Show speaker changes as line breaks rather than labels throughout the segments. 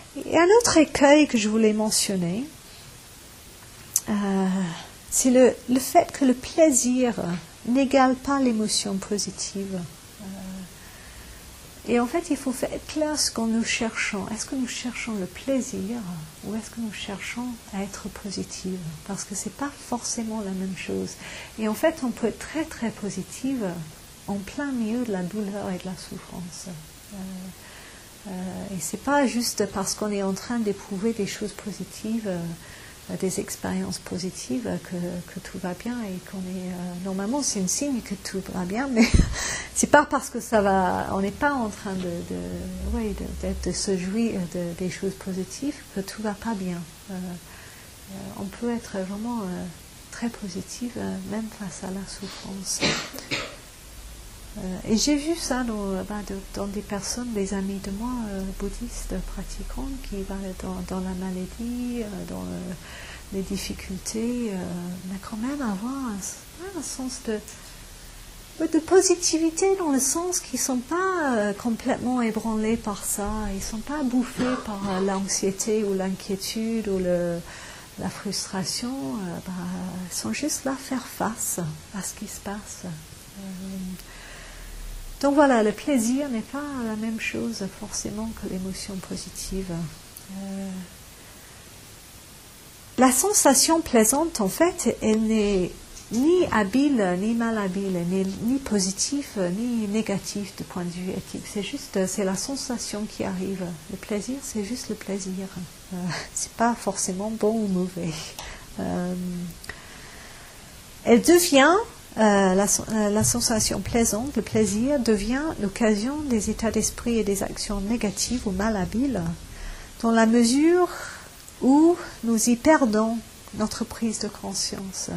Et un autre écueil que je voulais mentionner, c'est le fait que le plaisir n'égale pas l'émotion positive. Et en fait, il faut faire clair ce que nous cherchons. Est-ce que nous cherchons le plaisir ou est-ce que nous cherchons à être positive? Parce que ce n'est pas forcément la même chose. Et en fait, on peut être très très positive en plein milieu de la douleur et de la souffrance. Et ce n'est pas juste parce qu'on est en train d'éprouver des choses positives, des expériences positives que tout va bien et qu'on est normalement c'est un signe que tout va bien, mais c'est pas parce que ça va, on n'est pas en train de se jouir des choses positives que tout va pas bien. On peut être vraiment très positive même face à la souffrance. Et j'ai vu ça dans des personnes, des amis de moi, bouddhistes pratiquants, qui dans la maladie, dans les difficultés, mais quand même avoir un sens de positivité, dans le sens qu'ils ne sont pas complètement ébranlés par ça, ils ne sont pas bouffés par l'anxiété ou l'inquiétude ou la frustration, ils sont juste là faire face à ce qui se passe. Donc voilà, le plaisir n'est pas la même chose forcément que l'émotion positive. La sensation plaisante, en fait, elle n'est ni habile ni mal habile, elle n'est ni positive ni négative du point de vue éthique. C'est la sensation qui arrive. Le plaisir, c'est juste le plaisir. C'est pas forcément bon ou mauvais. Elle devient la sensation plaisante, le plaisir, devient l'occasion des états d'esprit et des actions négatives ou malhabiles, dans la mesure où nous y perdons notre prise de conscience.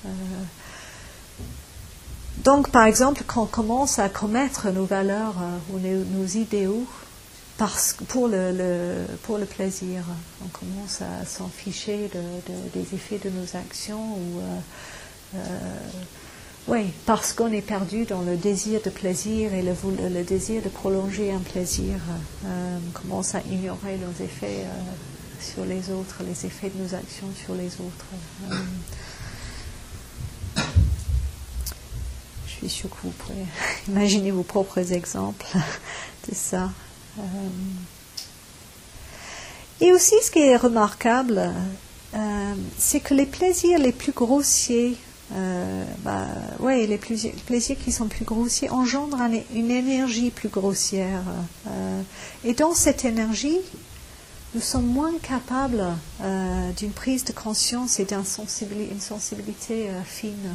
Donc, par exemple, quand on commence à commettre nos valeurs ou nos idéaux pour le plaisir, on commence à s'en ficher des effets de nos actions ou oui, parce qu'on est perdu dans le désir de plaisir et le désir de prolonger un plaisir, on commence à ignorer nos effets sur les autres, les effets de nos actions sur les autres. Je suis sûre que vous pouvez imaginer vos propres exemples de ça. Et aussi, ce qui est remarquable, c'est que les plaisirs les plus grossiers, les plaisirs qui sont plus grossiers engendrent une énergie plus grossière. Et dans cette énergie, nous sommes moins capables d'une prise de conscience et d'une sensibilité fine.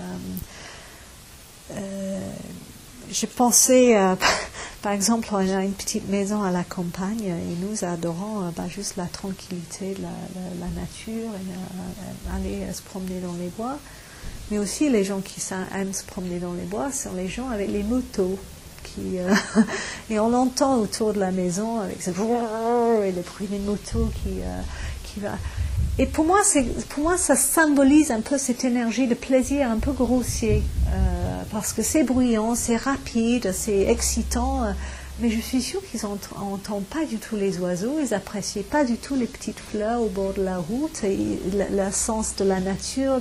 Je pensais, par exemple, on a une petite maison à la campagne et nous adorons juste la tranquillité de la nature et aller se promener dans les bois. Mais aussi, les gens qui aiment se promener dans les bois sont les gens avec les motos. Et on l'entend autour de la maison avec ce et le bruit des motos qui va. Et pour moi, ça symbolise un peu cette énergie de plaisir un peu grossier. Parce que c'est bruyant, c'est rapide, c'est excitant. Mais je suis sûre qu'ils n'entendent pas du tout les oiseaux, ils n'apprécient pas du tout les petites fleurs au bord de la route, et le sens de la nature,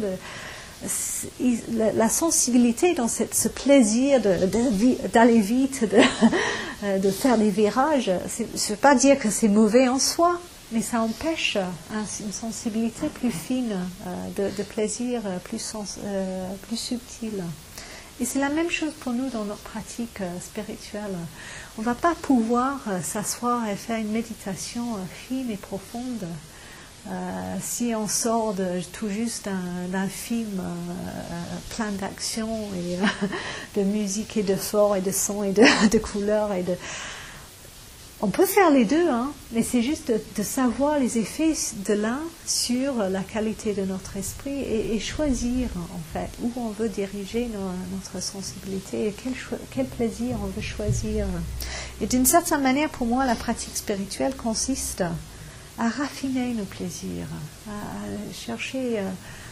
la sensibilité dans ce plaisir d'aller vite, de faire des virages. Je ne veux pas dire que c'est mauvais en soi, mais ça empêche une sensibilité plus fine, de plaisir plus subtil. Et c'est la même chose pour nous dans notre pratique spirituelle. On ne va pas pouvoir s'asseoir et faire une méditation fine et profonde si on sort tout juste d'un film plein d'action et de musique et de forts et de sons et de couleurs. On peut faire les deux, mais c'est juste de savoir les effets de l'un sur la qualité de notre esprit et choisir en fait où on veut diriger notre sensibilité et quel plaisir on veut choisir. Et d'une certaine manière, pour moi, la pratique spirituelle consiste à raffiner nos plaisirs, à chercher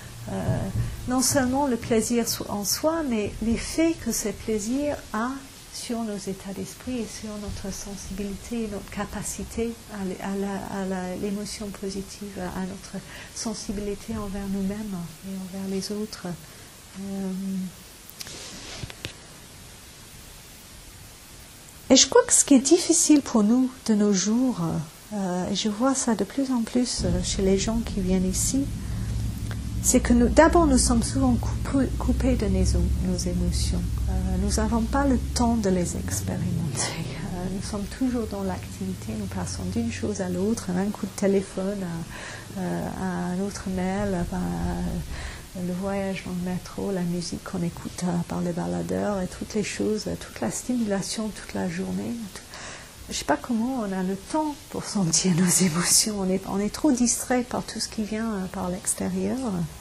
non seulement le plaisir en soi, mais l'effet que ce plaisir a sur nos états d'esprit et sur notre sensibilité, notre capacité à l'émotion positive, à notre sensibilité envers nous-mêmes et envers les autres. Et je crois que ce qui est difficile pour nous de nos jours, et je vois ça de plus en plus chez les gens qui viennent ici, c'est que d'abord nous sommes souvent coupés de nos émotions. Nous n'avons pas le temps de les expérimenter. Nous sommes toujours dans l'activité, nous passons d'une chose à l'autre, un coup de téléphone à un autre mail, le voyage dans le métro, la musique qu'on écoute par les baladeurs et toutes les choses, toute la stimulation toute la journée. Je ne sais pas comment on a le temps pour sentir nos émotions. On est trop distrait par tout ce qui vient par l'extérieur.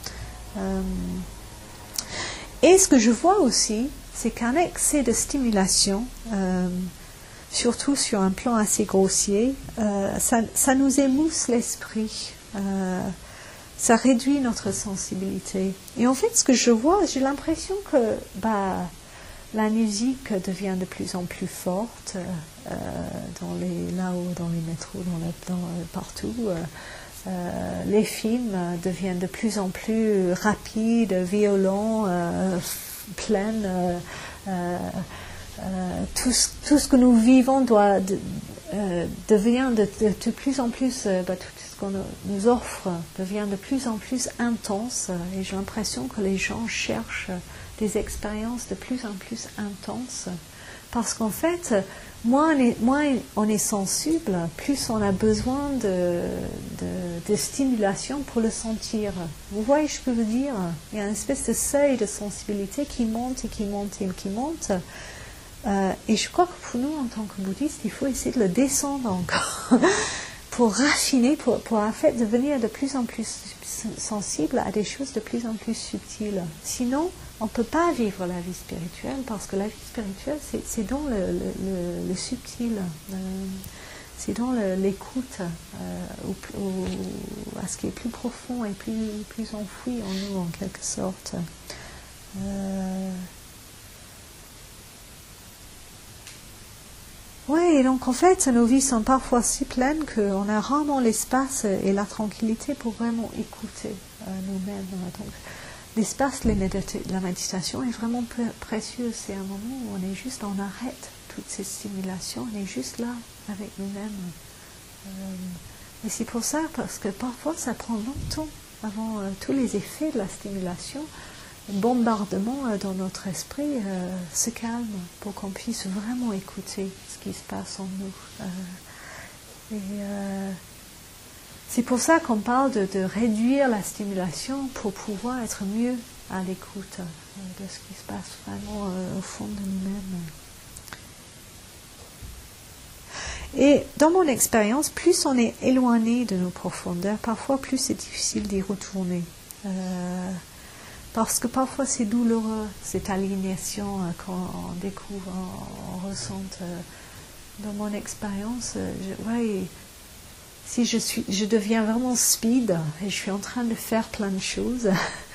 Et ce que je vois aussi, c'est qu'un excès de stimulation, surtout sur un plan assez grossier, ça nous émousse l'esprit. Ça réduit notre sensibilité. Et en fait, ce que je vois, j'ai l'impression que la musique devient de plus en plus forte dans les métros, partout. Les films deviennent de plus en plus rapides, violents, pleins. Tout ce que nous vivons devient de plus en plus, tout ce qu'on nous offre devient de plus en plus intense. Et j'ai l'impression que les gens cherchent des expériences de plus en plus intenses. Parce qu'en fait, moins on est sensible, plus on a besoin de stimulation pour le sentir. Vous voyez ce que je veux dire? Il y a une espèce de seuil de sensibilité qui monte et qui monte et qui monte. Et je crois que pour nous, en tant que bouddhistes, il faut essayer de le descendre encore pour raffiner, pour en fait devenir de plus en plus sensible à des choses de plus en plus subtiles. Sinon, on ne peut pas vivre la vie spirituelle, parce que la vie spirituelle, c'est dans le subtil, c'est dans l'écoute à ce qui est plus profond et plus enfoui en nous, en quelque sorte. Oui, et donc en fait, nos vies sont parfois si pleines qu'on a rarement l'espace et la tranquillité pour vraiment écouter nous-mêmes. Donc, l'espace de la méditation est vraiment précieux. C'est un moment où on est juste, on arrête toutes ces stimulations, on est juste là avec nous-mêmes. Et c'est pour ça, parce que parfois ça prend longtemps avant tous les effets de la stimulation. Le bombardement dans notre esprit se calme pour qu'on puisse vraiment écouter ce qui se passe en nous. C'est pour ça qu'on parle de réduire la stimulation pour pouvoir être mieux à l'écoute de ce qui se passe vraiment au fond de nous-mêmes. Et dans mon expérience, plus on est éloigné de nos profondeurs, parfois plus c'est difficile d'y retourner. Parce que parfois c'est douloureux, cette aliénation qu'on découvre, on ressent. Dans mon expérience, si je deviens vraiment speed et je suis en train de faire plein de choses,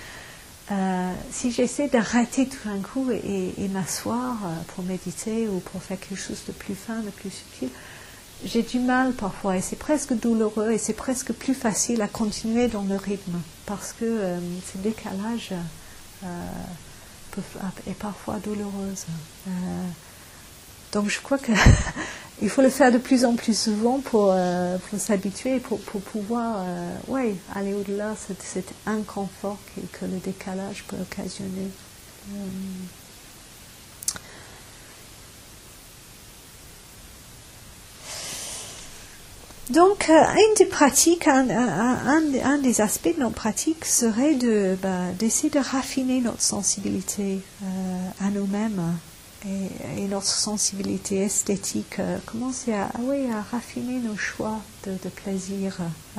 si j'essaie d'arrêter tout d'un coup et m'asseoir pour méditer ou pour faire quelque chose de plus fin, de plus subtil, j'ai du mal parfois, et c'est presque douloureux, et c'est presque plus facile à continuer dans le rythme, parce que ce décalage est parfois douloureuse. Donc je crois qu'il faut le faire de plus en plus souvent pour s'habituer, pour pouvoir aller au-delà de cet inconfort que le décalage peut occasionner. Donc, une des pratiques, un des aspects de notre pratique serait d'essayer de raffiner notre sensibilité à nous-mêmes et notre sensibilité esthétique. Commencer à raffiner nos choix de plaisir.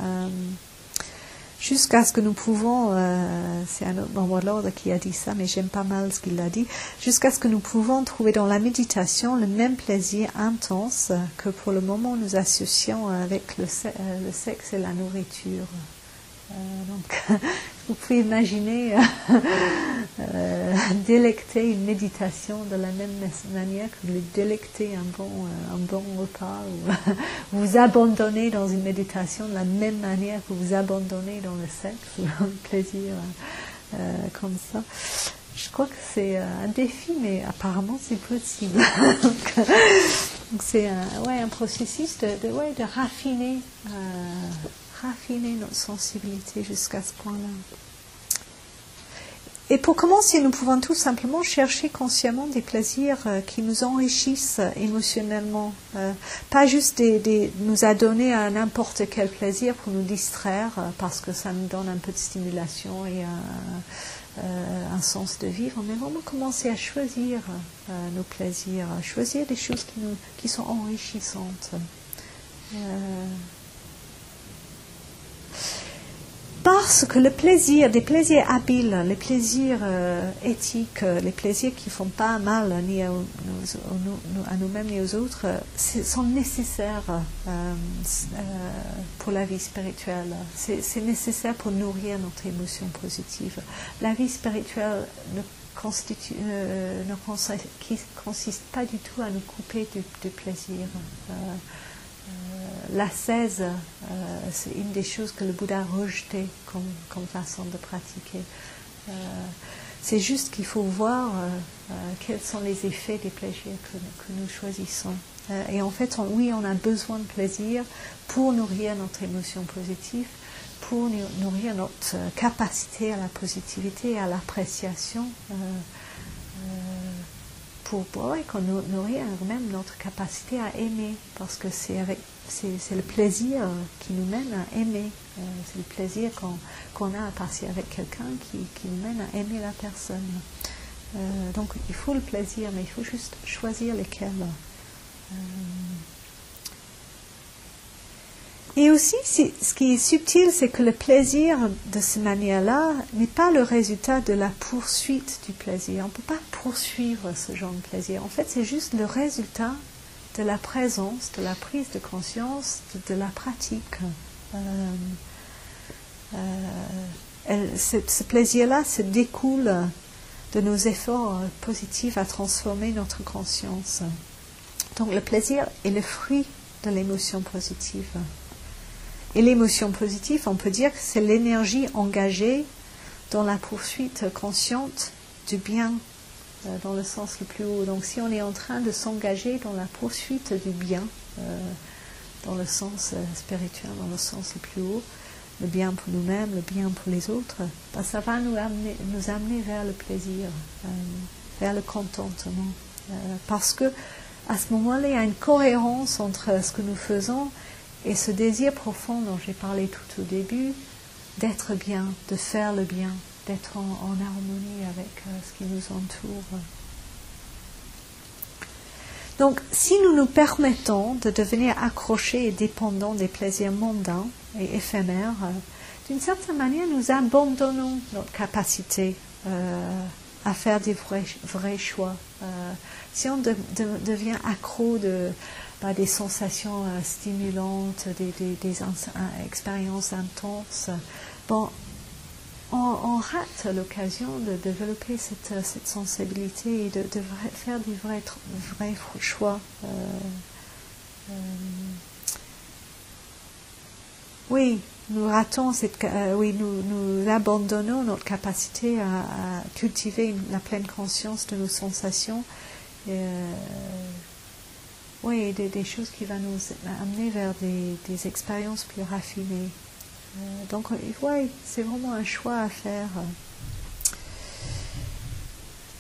Jusqu'à ce que nous pouvons, c'est un autre membre de l'ordre qui a dit ça, mais j'aime pas mal ce qu'il a dit, jusqu'à ce que nous pouvons trouver dans la méditation le même plaisir intense que pour le moment nous associons avec le sexe et la nourriture. Donc, vous pouvez imaginer délecter une méditation de la même manière que vous délectez un bon repas, ou vous abandonner dans une méditation de la même manière que vous abandonnez dans le sexe ou dans le plaisir, comme ça. Je crois que c'est un défi, mais apparemment c'est possible. Donc c'est un processus de raffiner notre sensibilité jusqu'à ce point-là. Et pour commencer, nous pouvons tout simplement chercher consciemment des plaisirs qui nous enrichissent émotionnellement. Pas juste nous adonner à n'importe quel plaisir pour nous distraire, parce que ça nous donne un peu de stimulation et un sens de vivre, mais vraiment commencer à choisir nos plaisirs, à choisir des choses qui sont enrichissantes. Parce que le plaisir, des plaisirs habiles, les plaisirs éthiques, les plaisirs qui ne font pas mal ni à nous-mêmes ni aux autres, sont nécessaires pour la vie spirituelle. C'est nécessaire pour nourrir notre émotion positive. La vie spirituelle ne consiste pas du tout à nous couper du plaisir. L'ascèse, c'est une des choses que le Bouddha a rejetées comme façon de pratiquer. C'est juste qu'il faut voir quels sont les effets des plaisirs que nous choisissons. Et en fait, on a besoin de plaisir pour nourrir notre émotion positive, pour nourrir notre capacité à la positivité et à l'appréciation, pour nourrir même notre capacité à aimer, parce que c'est le plaisir qui nous mène à aimer. C'est le plaisir qu'on a à passer avec quelqu'un qui nous mène à aimer la personne. Donc il faut le plaisir, mais il faut juste choisir lesquels. Et aussi, ce qui est subtil, c'est que le plaisir de cette manière-là n'est pas le résultat de la poursuite du plaisir. On ne peut pas poursuivre ce genre de plaisir. En fait, c'est juste le résultat de la présence, de la prise de conscience, de la pratique. Ce plaisir-là se découle de nos efforts positifs à transformer notre conscience. Donc le plaisir est le fruit de l'émotion positive. Et l'émotion positive, on peut dire que c'est l'énergie engagée dans la poursuite consciente du bien, dans le sens le plus haut. Donc si on est en train de s'engager dans la poursuite du bien, dans le sens spirituel, dans le sens le plus haut, le bien pour nous-mêmes, le bien pour les autres, ça va nous amener vers le plaisir, vers le contentement. Parce que à ce moment-là, il y a une cohérence entre ce que nous faisons et ce désir profond dont j'ai parlé tout au début, d'être bien, de faire le bien, d'être en harmonie avec ce qui nous entoure. Donc, si nous nous permettons de devenir accrochés et dépendants des plaisirs mondains et éphémères, d'une certaine manière, nous abandonnons notre capacité à faire des vrais choix. Si on devient accro des sensations stimulantes, des expériences intenses, on rate l'occasion de développer cette sensibilité et de faire des vrais choix. Oui, nous ratons nous abandonnons notre capacité à cultiver la pleine conscience de nos sensations. Oui, des choses qui vont nous amener vers des expériences plus raffinées. Donc, oui, c'est vraiment un choix à faire.